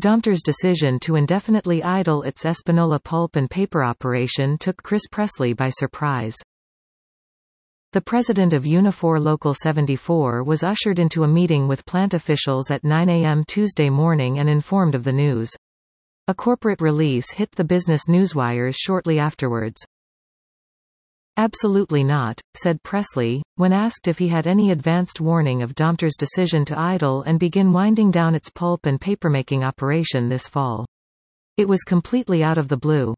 Domter's decision to indefinitely idle its Espanola pulp and paper operation took Chris Presley by surprise. The president of Unifor Local 74 was ushered into a meeting with plant officials at 9 a.m. Tuesday morning and informed of the news. A corporate release hit the business newswires shortly afterwards. "Absolutely not," said Presley, when asked if he had any advanced warning of Domter's decision to idle and begin winding down its pulp and papermaking operation this fall. "It was completely out of the blue."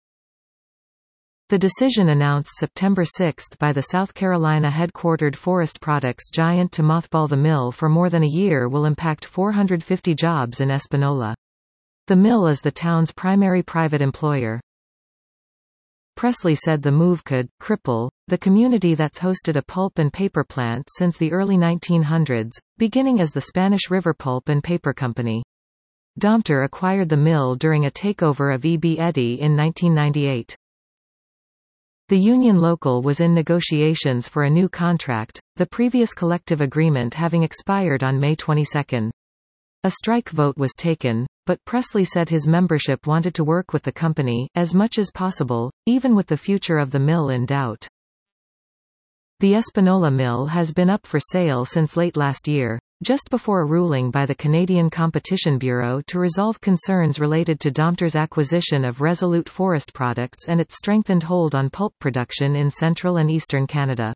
The decision announced September 6 by the South Carolina-headquartered forest products giant to mothball the mill for more than a year will impact 450 jobs in Espanola. The mill is the town's primary private employer. Presley said the move could cripple the community that's hosted a pulp and paper plant since the early 1900s, beginning as the Spanish River Pulp and Paper Company. Domter acquired the mill during a takeover of E.B. Eddy in 1998. The union local was in negotiations for a new contract, the previous collective agreement having expired on May 22. A strike vote was taken, but Presley said his membership wanted to work with the company as much as possible, even with the future of the mill in doubt. The Espanola mill has been up for sale since late last year, just before a ruling by the Canadian Competition Bureau to resolve concerns related to Domter's acquisition of Resolute Forest Products and its strengthened hold on pulp production in central and eastern Canada.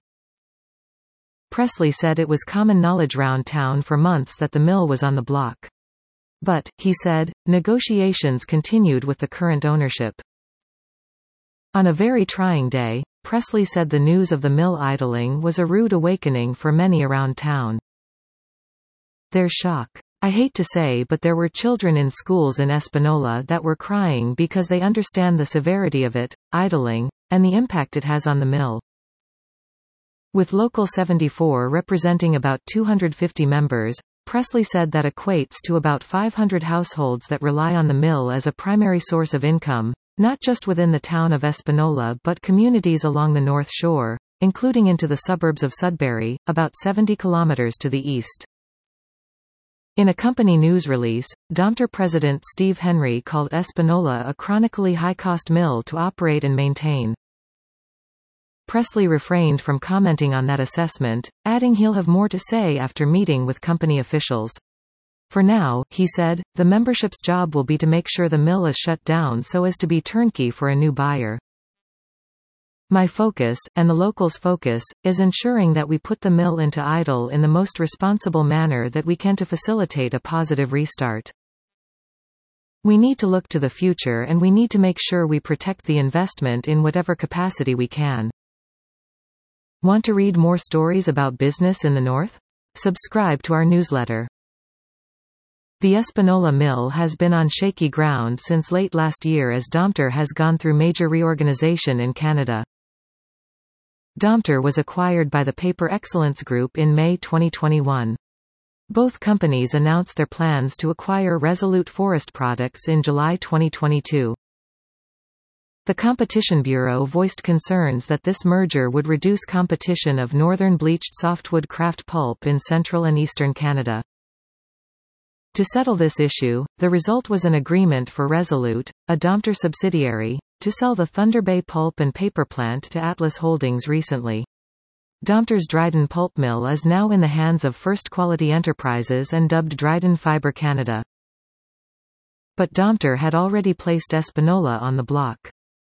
Presley said it was common knowledge round town for months that the mill was on the block. But, he said, negotiations continued with the current ownership. On a very trying day, Presley said the news of the mill idling was a rude awakening for many around town. "There's shock. I hate to say, but there were children in schools in Espanola that were crying because they understand the severity of it, idling, and the impact it has on the mill." With Local 74 representing about 250 members, Presley said that equates to about 500 households that rely on the mill as a primary source of income, not just within the town of Espanola but communities along the North Shore, including into the suburbs of Sudbury, about 70 kilometers to the east. In a company news release, Domter president Steve Henry called Espanola a chronically high-cost mill to operate and maintain. Presley refrained from commenting on that assessment, adding he'll have more to say after meeting with company officials. "For now," he said, "the membership's job will be to make sure the mill is shut down so as to be turnkey for a new buyer. My focus, and the locals' focus, is ensuring that we put the mill into idle in the most responsible manner that we can to facilitate a positive restart. We need to look to the future and we need to make sure we protect the investment in whatever capacity we can." Want to read more stories about business in the North? Subscribe to our newsletter. The Espanola mill has been on shaky ground since late last year as Domter has gone through major reorganization in Canada. Domter was acquired by the Paper Excellence Group in May 2021. Both companies announced their plans to acquire Resolute Forest Products in July 2022. The Competition Bureau voiced concerns that this merger would reduce competition of northern bleached softwood kraft pulp in central and eastern Canada. To settle this issue, the result was an agreement for Resolute, a Domter subsidiary, to sell the Thunder Bay pulp and paper plant to Atlas Holdings recently. Domter's Dryden pulp mill is now in the hands of First Quality Enterprises and dubbed Dryden Fibre Canada. But Domter had already placed Espanola on the block.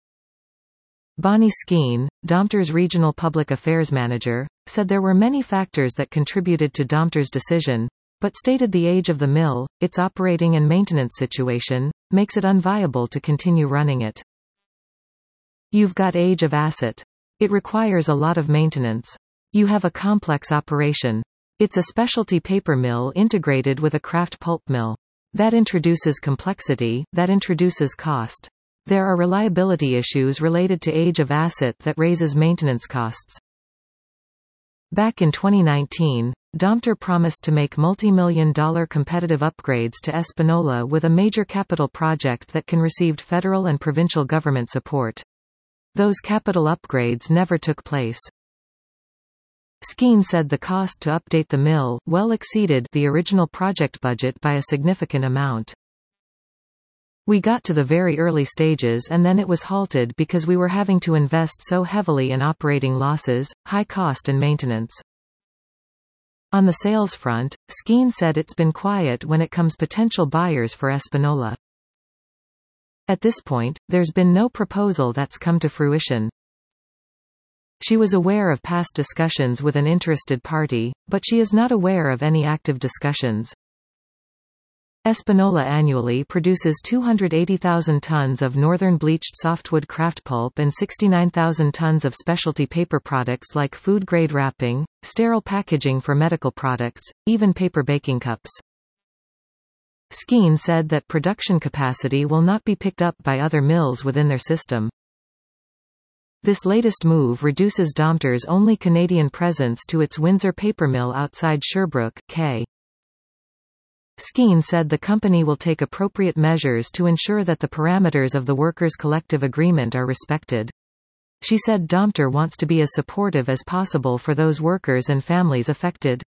Bonnie Skeen, Domter's regional public affairs manager, said there were many factors that contributed to Domter's decision, but stated the age of the mill, its operating and maintenance situation, makes it unviable to continue running it. "You've got age of asset. It requires a lot of maintenance. You have a complex operation. It's a specialty paper mill integrated with a kraft pulp mill. That introduces complexity, that introduces cost. There are reliability issues related to age of asset that raises maintenance costs." Back in 2019, Domter promised to make multi-million-dollar competitive upgrades to Espanola with a major capital project that can receive federal and provincial government support. Those capital upgrades never took place. Skeen said the cost to update the mill well exceeded the original project budget by a significant amount. We got to the very early stages and then it was halted because we were having to invest so heavily in operating losses, high cost and maintenance. On the sales front, Skeen said it's been quiet when it comes potential buyers for Espanola. At this point, there's been no proposal that's come to fruition. She was aware of past discussions with an interested party, but she is not aware of any active discussions. Espanola annually produces 280,000 tons of northern bleached softwood kraft pulp and 69,000 tons of specialty paper products like food-grade wrapping, sterile packaging for medical products, even paper baking cups. Skeen said that production capacity will not be picked up by other mills within their system. This latest move reduces Domter's only Canadian presence to its Windsor paper mill outside Sherbrooke, K. Skeen said the company will take appropriate measures to ensure that the parameters of the workers' collective agreement are respected. She said Domter wants to be as supportive as possible for those workers and families affected.